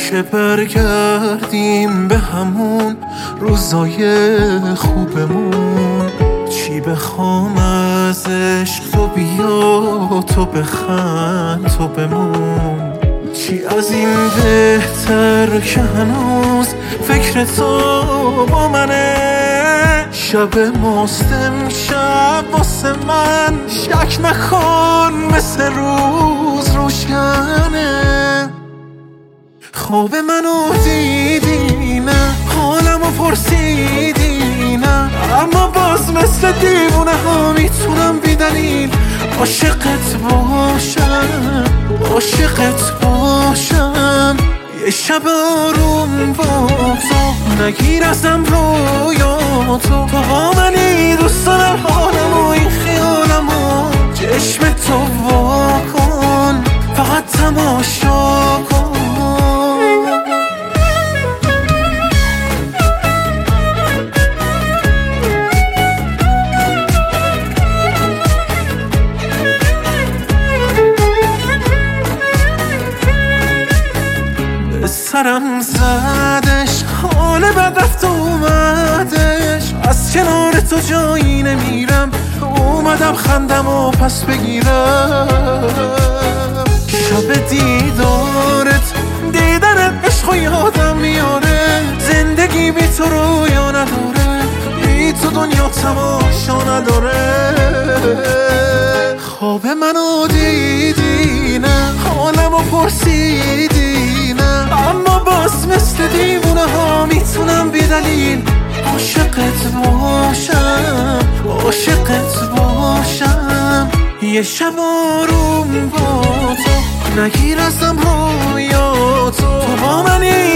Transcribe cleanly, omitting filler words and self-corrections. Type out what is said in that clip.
که برگردیم به همون روزای خوبمون. چی بخوام از عشق تو بیا تو بخند تو بمون. چی از این بهتر که هنوز فکر تو با منه. شب ماست امشب واسه من شک نکن مثل روز روشنه. خواب منو دیدی نه حالمو پرسیدی نه، اما باز مثل دیوونه ها میتونم بی دلیل عاشقت باشم عاشقت باشم. یه شب آروم با تو نگیر ازم رویاتو. تو با منی دوست دارم حالمو این خیالمو چشم تو وا کن فقط تماشا کن. سرم زدش حال بد رفت اومدش، از کنار تو جایی نمیرم اومدم خندم و پس بگیرم. شب دیدارت دیدنت عشق و یادم میاره، زندگی بی تو رویا نداره، بی تو دنیا تماشا نداره. خواب منو دیدی نه حالمو پرسیدی نه، اما باز مثل دیوونه ها میتونم بی دلیل عاشقت باشم عاشقت باشم. یه شب آروم با تو نگیر ازم رویاتو. تو با منی